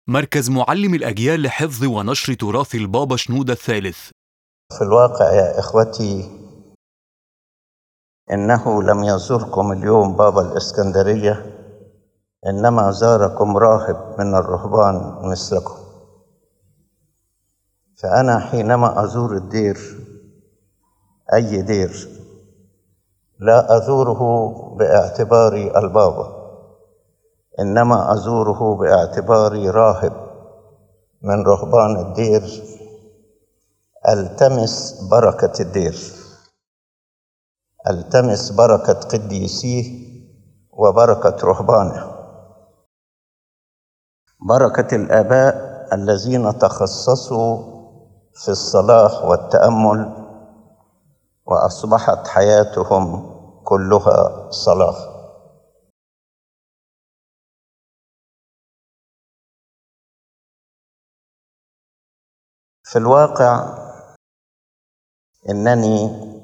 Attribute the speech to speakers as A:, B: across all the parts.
A: مركز معلم الأجيال لحفظ ونشر تراث البابا شنودة الثالث.
B: في الواقع يا إخوتي، إنه لم يزوركم اليوم بابا الإسكندرية، إنما زاركم راهب من الرهبان مثلكم. فأنا حينما أزور الدير، أي دير، لا أزوره باعتباري البابا، إنما أزوره باعتباري راهب من رهبان الدير، ألتمس بركة الدير، ألتمس بركة قديسيه وبركة رهبانه، بركة الآباء الذين تخصصوا في الصلاح والتأمل وأصبحت حياتهم كلها صلاح. في الواقع إنني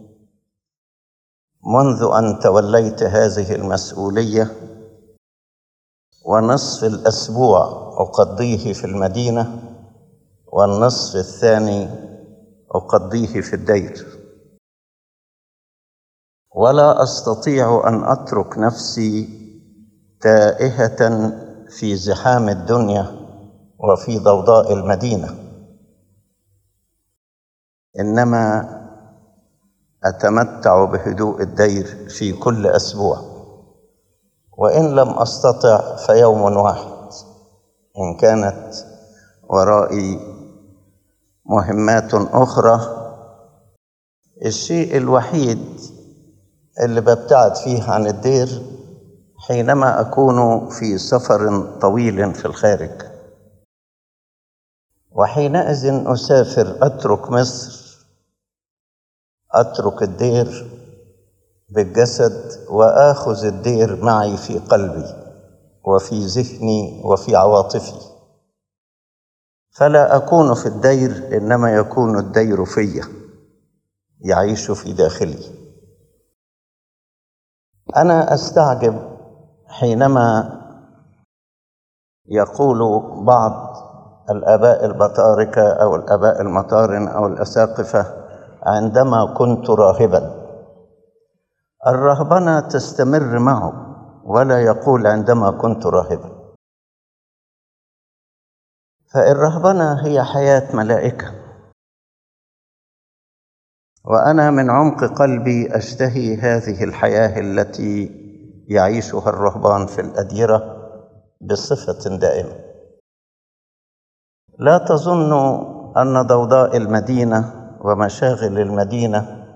B: منذ أن توليت هذه المسؤولية ونصف الأسبوع أقضيه في المدينة والنصف الثاني أقضيه في الدير، ولا أستطيع أن أترك نفسي تائهة في زحام الدنيا وفي ضوضاء المدينة، إنما أتمتع بهدوء الدير في كل أسبوع، وإن لم أستطع فيوم واحد إن كانت ورائي مهمات أخرى. الشيء الوحيد اللي ببتعد فيه عن الدير حينما أكون في سفر طويل في الخارج، وحينئذ أسافر أترك مصر، أترك الدير بالجسد وآخذ الدير معي في قلبي وفي ذهني وفي عواطفي، فلا أكون في الدير إنما يكون الدير في، يعيش في داخلي. أنا أستعجب حينما يقول بعض الآباء البطاركة أو الآباء المطارن أو الأساقفة عندما كنت راهبا. الرهبنة تستمر معه، ولا يقول عندما كنت راهبا. فالرهبنة هي حياة ملائكة، وأنا من عمق قلبي أشتهي هذه الحياة التي يعيشها الرهبان في الأديرة بصفة دائمة. لا تظنوا أن ضوضاء المدينة ومشاغل المدينة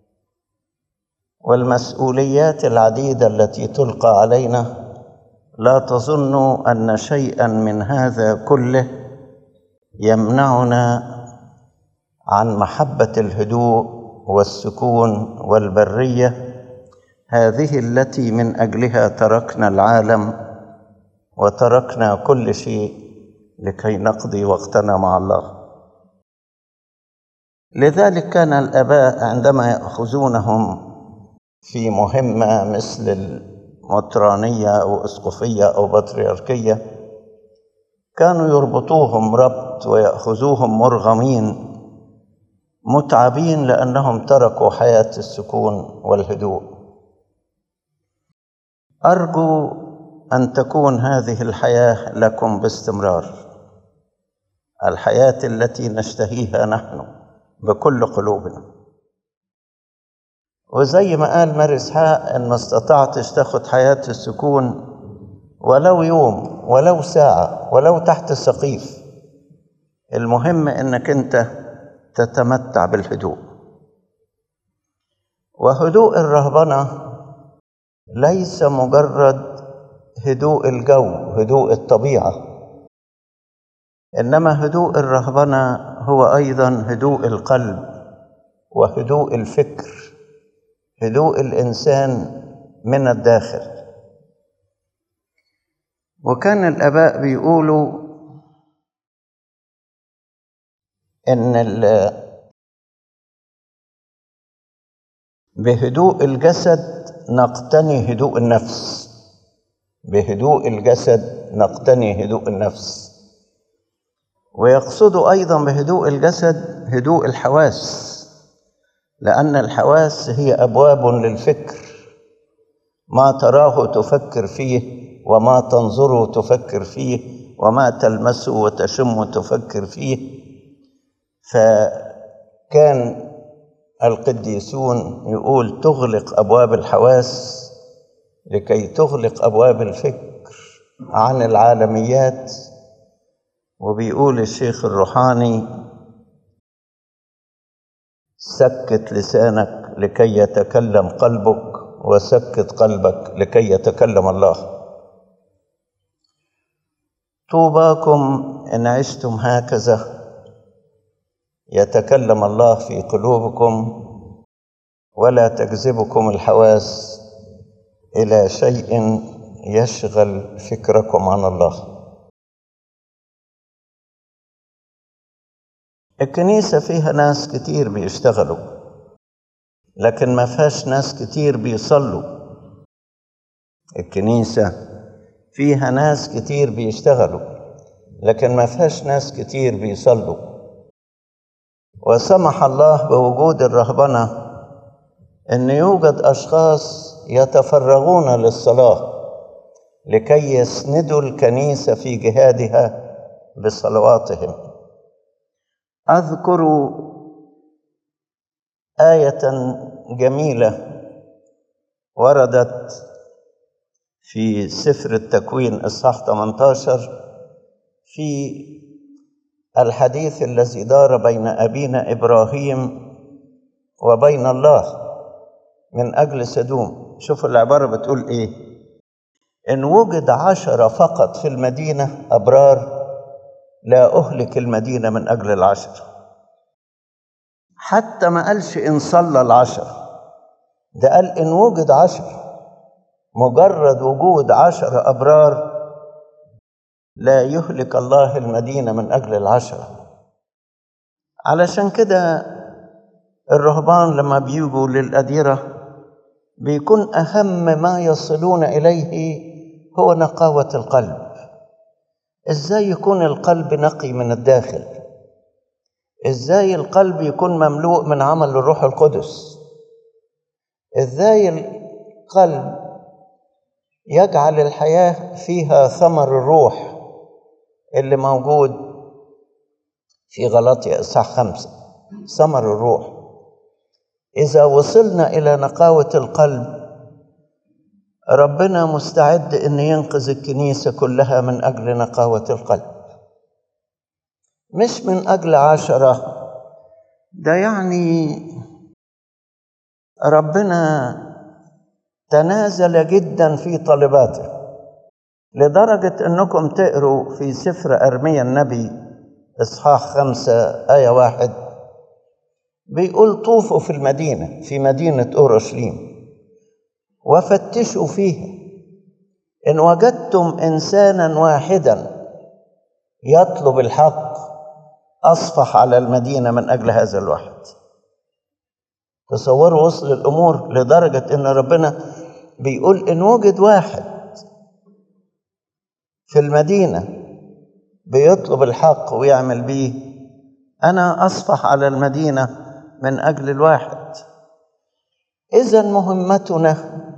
B: والمسؤوليات العديدة التي تلقى علينا، لا تظنوا أن شيئا من هذا كله يمنعنا عن محبة الهدوء والسكون والبرية، هذه التي من أجلها تركنا العالم وتركنا كل شيء لكي نقضي وقتنا مع الله. لذلك كان الآباء عندما يأخذونهم في مهمة مثل المطرانية أو أسقفية أو بطريركية، كانوا يربطوهم ربط ويأخذوهم مرغمين متعبين لأنهم تركوا حياة السكون والهدوء. أرجو أن تكون هذه الحياة لكم باستمرار، الحياة التي نشتهيها نحن بكل قلوبنا. وزي ما قال ماري إسحاق، إن ما استطعتش تاخد حياة السكون ولو يوم ولو ساعة ولو تحت السقيف، المهم إنك أنت تتمتع بالهدوء. وهدوء الرهبنة ليس مجرد هدوء الجو، هدوء الطبيعة، إنما هدوء الرهبنة هو أيضا هدوء القلب وهدوء الفكر، هدوء الإنسان من الداخل. وكان الآباء بيقولوا إن بهدوء الجسد نقتني هدوء النفس، بهدوء الجسد نقتني هدوء النفس. ويقصدوا أيضا بهدوء الجسد هدوء الحواس، لأن الحواس هي أبواب للفكر، ما تراه تفكر فيه، وما تنظره تفكر فيه، وما تلمسه وتشمه تفكر فيه. فكان القديسون يقول تغلق أبواب الحواس لكي تغلق أبواب الفكر عن العالميات. وبيقول الشيخ الروحاني سكت لسانك لكي يتكلم قلبك، وسكت قلبك لكي يتكلم الله. طوباكم إن عشتم هكذا يتكلم الله في قلوبكم، ولا تجذبكم الحواس إلى شيء يشغل فكركم عن الله. الكنيسة فيها ناس كتير بيشتغلوا، لكن ما فيهاش ناس كتير بيصلوا. الكنيسة فيها ناس كتير بيشتغلوا، لكن ما فيهاش ناس كتير بيصلوا. وسمح الله بوجود الرهبنة أن يوجد أشخاص يتفرغون للصلاة لكي يسندوا الكنيسة في جهادها بصلواتهم. أذكر آية جميلة وردت في سفر التكوين إصحاح 18 في الحديث الذي دار بين أبينا إبراهيم وبين الله من أجل سدوم. شوفوا العبارة بتقول إيه: إن وجد 10 فقط في المدينة أبرار لا أهلك المدينة من أجل 10. حتى ما قالش إن صلى 10، ده قال إن وجد 10. مجرد وجود 10 أبرار لا يهلك الله المدينة من أجل 10. علشان كده الرهبان لما بيجوا للأديرة بيكون أهم ما يصلون إليه هو نقاوة القلب. إزاي يكون القلب نقي من الداخل؟ إزاي القلب يكون مملوء من عمل الروح القدس؟ إزاي القلب يجعل الحياة فيها ثمر الروح اللي موجود في غلاطيا إصحاح 5، ثمر الروح. إذا وصلنا إلى نقاوة القلب ربنا مستعد أن ينقذ الكنيسة كلها من أجل نقاوة القلب، مش من أجل 10. ده يعني ربنا تنازل جدا في طلباته، لدرجة أنكم تقروا في سفر أرميا النبي إصحاح 5 آية 1 بيقول طوفوا في المدينة، في مدينة أورشليم، وفتشوا فيها، إن وجدتم إنسانا واحدا يطلب الحق أصفح على المدينة من أجل هذا الواحد. تصوروا وصل الأمور لدرجة إن ربنا بيقول إن وجد واحد في المدينة بيطلب الحق ويعمل بيه، أنا أصفح على المدينة من أجل الواحد. إذن مهمتنا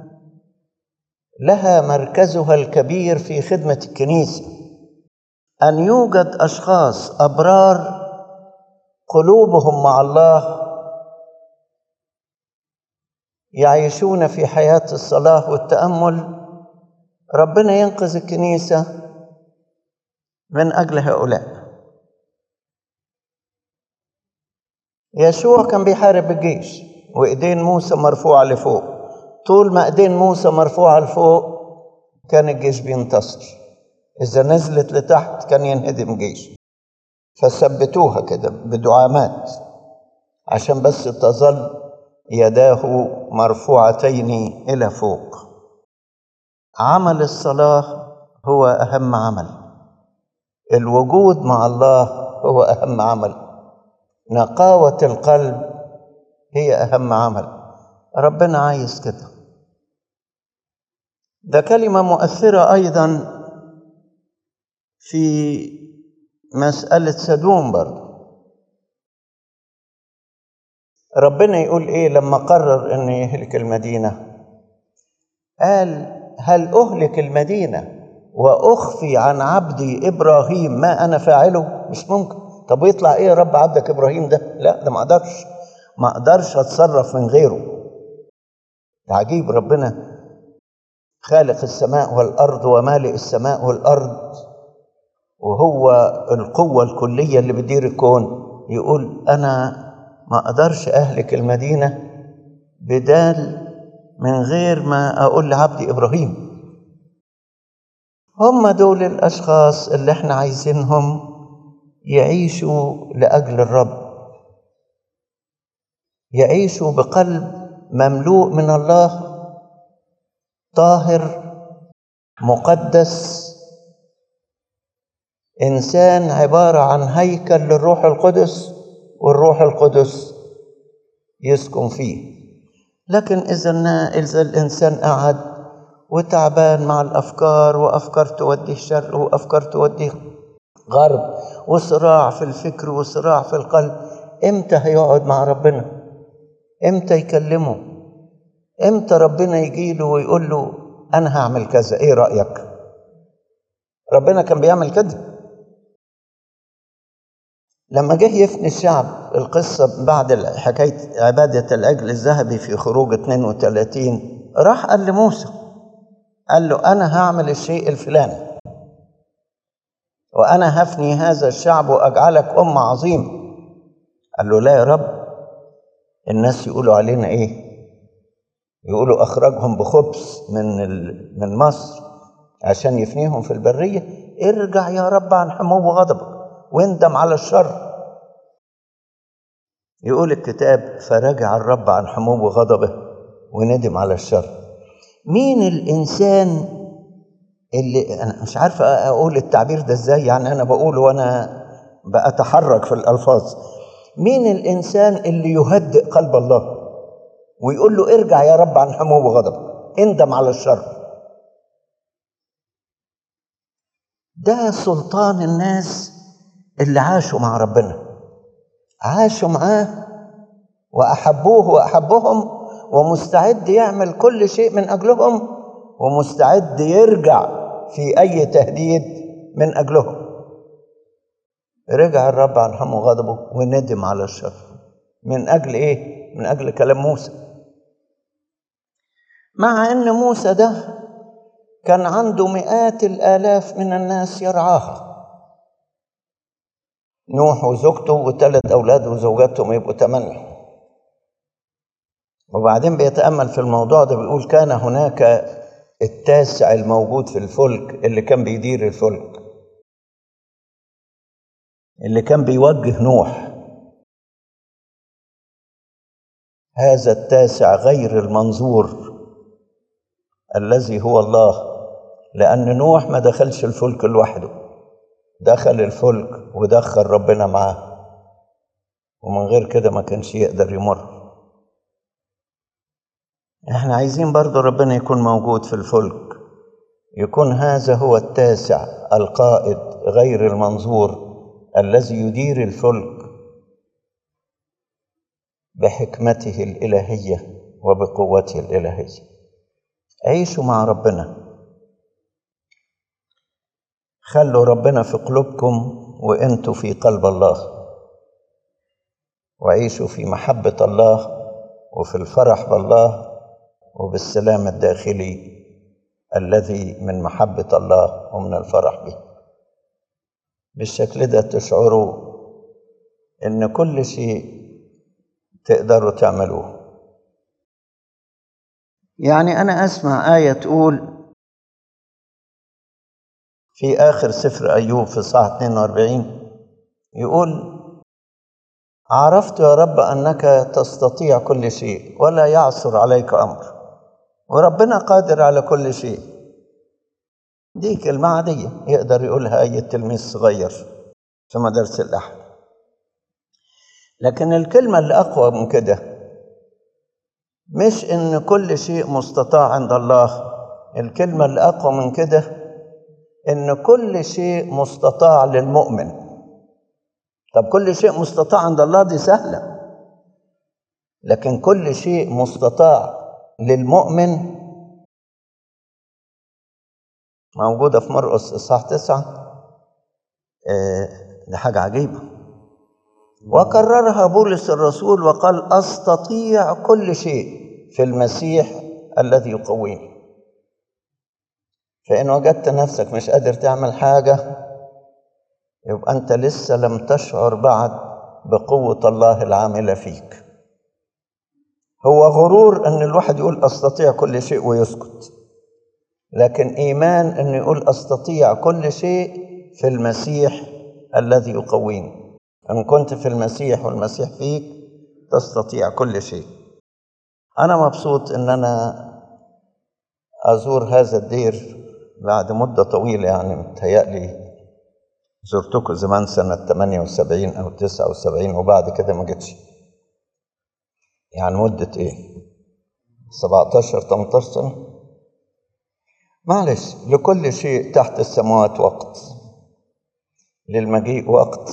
B: لها مركزها الكبير في خدمة الكنيسة، أن يوجد أشخاص أبرار قلوبهم مع الله يعيشون في حياة الصلاة والتأمل. ربنا ينقذ الكنيسة من أجل هؤلاء. يشوع كان بيحارب الجيش وإيدين موسى مرفوعة لفوق. طول ما إيدين موسى مرفوعة لفوق كان الجيش بينتصر، إذا نزلت لتحت كان ينهدم جيش. فثبتوها كده بدعامات عشان بس تظل يداه مرفوعتين إلى فوق. عمل الصلاة هو أهم عمل، الوجود مع الله هو أهم عمل، نقاوة القلب هي أهم عمل. ربنا عايز كده. ده كلمة مؤثرة أيضا في مسألة سدوم برضه. ربنا يقول ايه لما قرر ان يهلك المدينة؟ قال: هل أهلك المدينة وأخفي عن عبدي إبراهيم ما أنا فاعله؟ مش ممكن. طب يطلع إيه يا رب عبدك إبراهيم ده؟ لا، ده ما أقدرش أتصرف من غيره. ده عجيب، ربنا خالق السماء والأرض ومالئ السماء والأرض، وهو القوة الكلية اللي بتدير الكون، يقول أنا ما أقدرش أهلك المدينة بدال من غير ما أقول لعبدي إبراهيم. هم دول الأشخاص اللي احنا عايزينهم يعيشوا لأجل الرب، يعيشوا بقلب مملوء من الله، طاهر مقدس، إنسان عبارة عن هيكل للروح القدس، والروح القدس يسكن فيه. لكن إذا الإنسان قعد وتعبان مع الأفكار، وأفكار توديه شرق وأفكار توديه غرب، وصراع في الفكر وصراع في القلب، إمتى هيقعد مع ربنا؟ إمتى يكلمه؟ إمتى ربنا يجيله ويقول له أنا هعمل كذا، إيه رأيك؟ ربنا كان بيعمل كده لما جه يفني الشعب. القصة بعد حكاية عبادة العجل الذهبي في خروج 32، راح قال لموسى، قال له أنا هعمل الشيء الفلاني، وأنا هفني هذا الشعب وأجعلك أمة عظيمة. قال له لا يا رب، الناس يقولوا علينا إيه؟ يقولوا أخرجهم بخبث من مصر عشان يفنيهم في البرية. ارجع يا رب عن حمو وغضبك واندم على الشر. يقول الكتاب: فرجع الرب عن حمو غضبه وندم على الشر. مين الإنسان اللي، أنا مش عارف أقول التعبير ده إزاي، يعني أنا بقوله وأنا بأتحرك في الألفاظ، مين الإنسان اللي يهدئ قلب الله ويقول له ارجع يا رب عن حمو وغضبك، اندم على الشر؟ ده سلطان الناس اللي عاشوا مع ربنا، عاشوا معاه وأحبوه وأحبهم، ومستعد يعمل كل شيء من أجلهم، ومستعد يرجع في أي تهديد من أجلهم. رجع الرب عن حمو غضبه وندم على الشر. من أجل إيه؟ من أجل كلام موسى. مع أن موسى ده كان عنده مئات الآلاف من الناس يرعاها، نوح وزوجته و3 أولاد وزوجاتهم يبقوا 8. وبعدين بيتأمل في الموضوع ده، بيقول: كان هناك التاسع الموجود في الفلك، اللي كان بيدير الفلك، اللي كان بيوجه نوح. هذا التاسع غير المنظور الذي هو الله، لأن نوح ما دخلش الفلك لوحده، دخل الفلك ودخل ربنا معاه، ومن غير كده ما كانش يقدر يمر. احنا عايزين برضو ربنا يكون موجود في الفلك، يكون هذا هو التاسع القائد غير المنظور الذي يدير الفلك بحكمته الإلهية وبقوته الإلهية. عيشوا مع ربنا، خلوا ربنا في قلوبكم وانتوا في قلب الله، وعيشوا في محبة الله وفي الفرح بالله وبالسلام الداخلي الذي من محبة الله ومن الفرح به. بالشكل ده تشعروا إن كل شيء تقدروا تعملوه. يعني أنا أسمع آية تقول في آخر سفر أيوب في صح 42، يقول: عرفت يا رب أنك تستطيع كل شيء ولا يعثر عليك أمر. وربنا قادر على كل شيء. دي كلمة عادية يقدر يقولها أي تلميذ صغير في مدرسة الأحد. لكن الكلمة اللي أقوى من كده مش إن كل شيء مستطاع عند الله، الكلمة اللي أقوى من كده إن كل شيء مستطاع للمؤمن. طب كل شيء مستطاع عند الله دي سهلة، لكن كل شيء مستطاع للمؤمن موجودة في مرقس إصحاح 9. دي حاجة عجيبة. وكررها بولس الرسول وقال أستطيع كل شيء في المسيح الذي يقويني. فإن وجدت نفسك مش قادر تعمل حاجة، يبقى أنت لسه لم تشعر بعد بقوة الله العاملة فيك. هو غرور أن الواحد يقول أستطيع كل شيء ويسكت، لكن إيمان أن يقول أستطيع كل شيء في المسيح الذي يقويني. إن كنت في المسيح والمسيح فيك تستطيع كل شيء. أنا مبسوط أن أنا أزور هذا الدير بعد مدة طويلة، يعني متهيألي زرتكم زمان سنة 78 أو 79 وبعد كده ما جيتش. يعني مدة 17-18 سنة. معلش، لكل شيء تحت السماوات وقت، للمجيء وقت،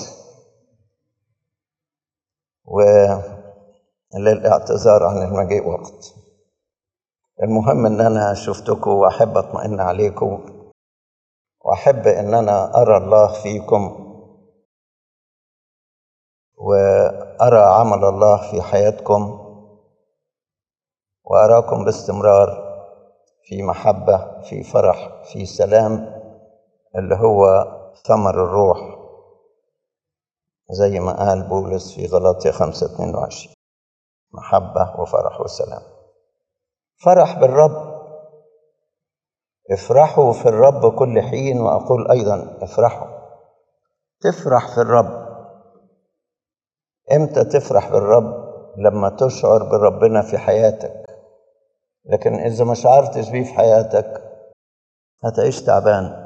B: وللاعتذار عن المجيء وقت. المهم ان انا شفتكم واحب اطمئن عليكم، واحب ان انا ارى الله فيكم وارى عمل الله في حياتكم، واراكم باستمرار في محبة، في فرح، في سلام، اللي هو ثمر الروح زي ما قال بولس في غلاطية 5:22. محبة وفرح وسلام. فرح بالرب. افرحوا في الرب كل حين، وأقول أيضا افرحوا. تفرح في الرب. امتى تفرح بالرب؟ لما تشعر بربنا في حياتك. لكن إذا ما شعرتش بيه في حياتك هتعيش تعبان.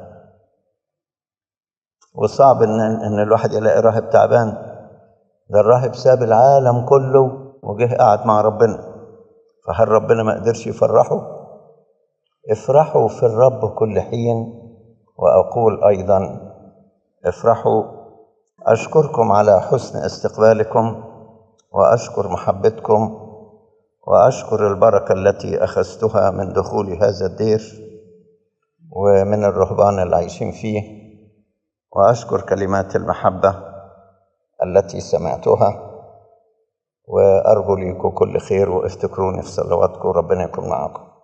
B: وصعب إن الواحد يلاقي راهب تعبان. ده الراهب ساب العالم كله وجه قاعد مع ربنا، فهل ربنا ما قدرش يفرحه؟ افرحوا في الرب كل حين، وأقول أيضا افرحوا. أشكركم على حسن استقبالكم، وأشكر محبتكم، وأشكر البركة التي أخذتها من دخول هذا الدير ومن الرهبان اللي عايشين فيه، وأشكر كلمات المحبة التي سمعتها، وأرجو لكم كل خير، وافتكروني في صلواتكم. ربنا يكون معكم.